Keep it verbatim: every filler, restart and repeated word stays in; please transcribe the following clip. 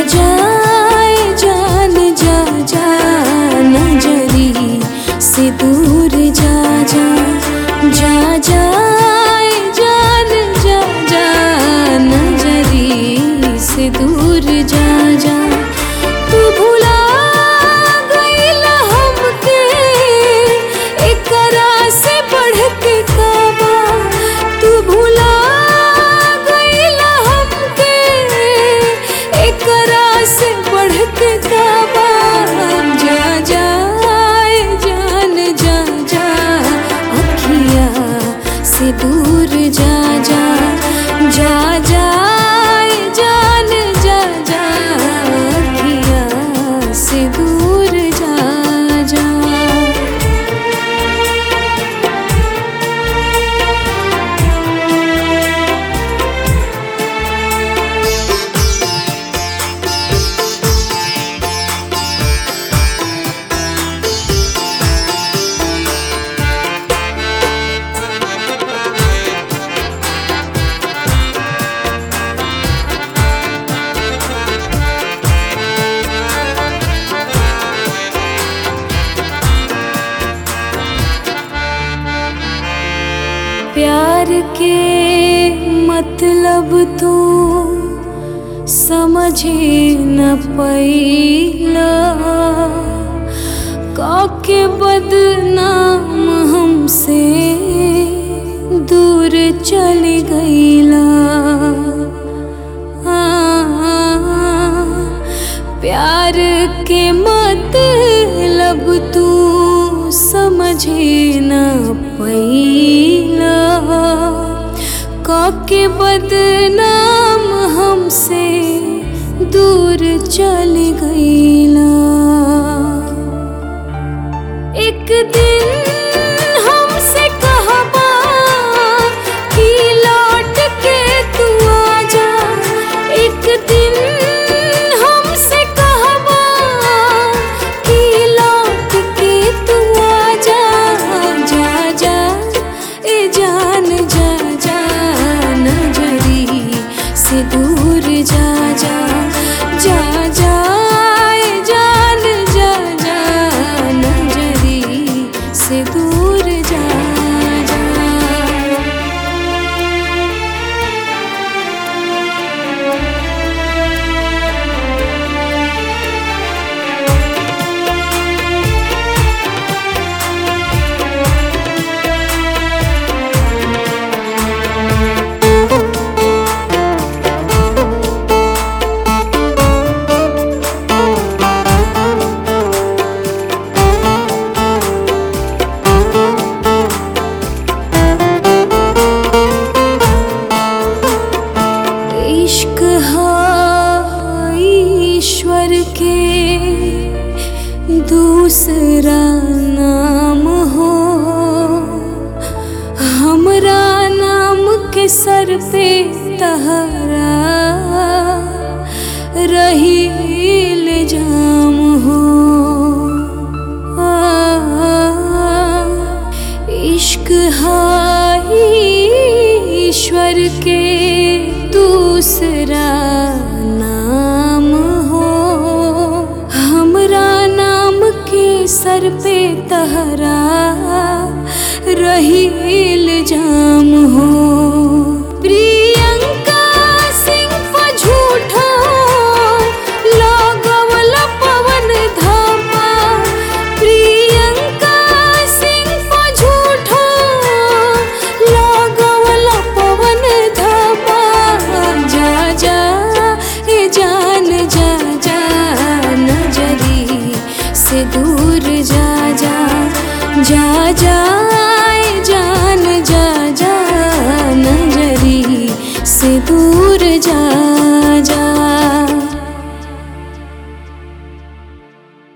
जाए जान जा जा नजरी से दूर जा जा जा जाए जान जा जा नजरी से दूर जा जा तू भुला गईला हमके एकरा से बढ़ के काबा तू भुला गईला हमके एकरा से बढ़ के काबा जा जाए जान जा जा अखिया से दूर जा जा जा जाए जान जा जा अखिया से दूर जा जा प्यार के मतलब तू समझे न पैला काके बदनाम हमसे दूर चली गईला प्यार के मतलब तू समझे न पैला काके बदनाम हमसे दूर चली गईला एक दिन हमसे कहबा कि लौट के तू आजा एक दिन हमसे कहबा कि लौट के तू आजा जा जा ए जान जा जा नजरी से दूर जा जा जा जाए जान जा जा नजरी से दूर जा जा इश्क है ईश्वर के दूसरा नाम हो हमरा नाम के सर पे तहरा रही इल्जाम हो इश्क है ईश्वर के दूसरा नाम हो हमरा नाम के सर पे तहरा रही इल्जाम हो प्रियंका सिंह पर झूठा लगवला पवन धापा प्रियंका सिंह पर झूठा लगवला पवन धापा जा जा ए जान जा जा नजरी से दूर जा जा जा जाए जान जा जा नजरी से दूर जा जा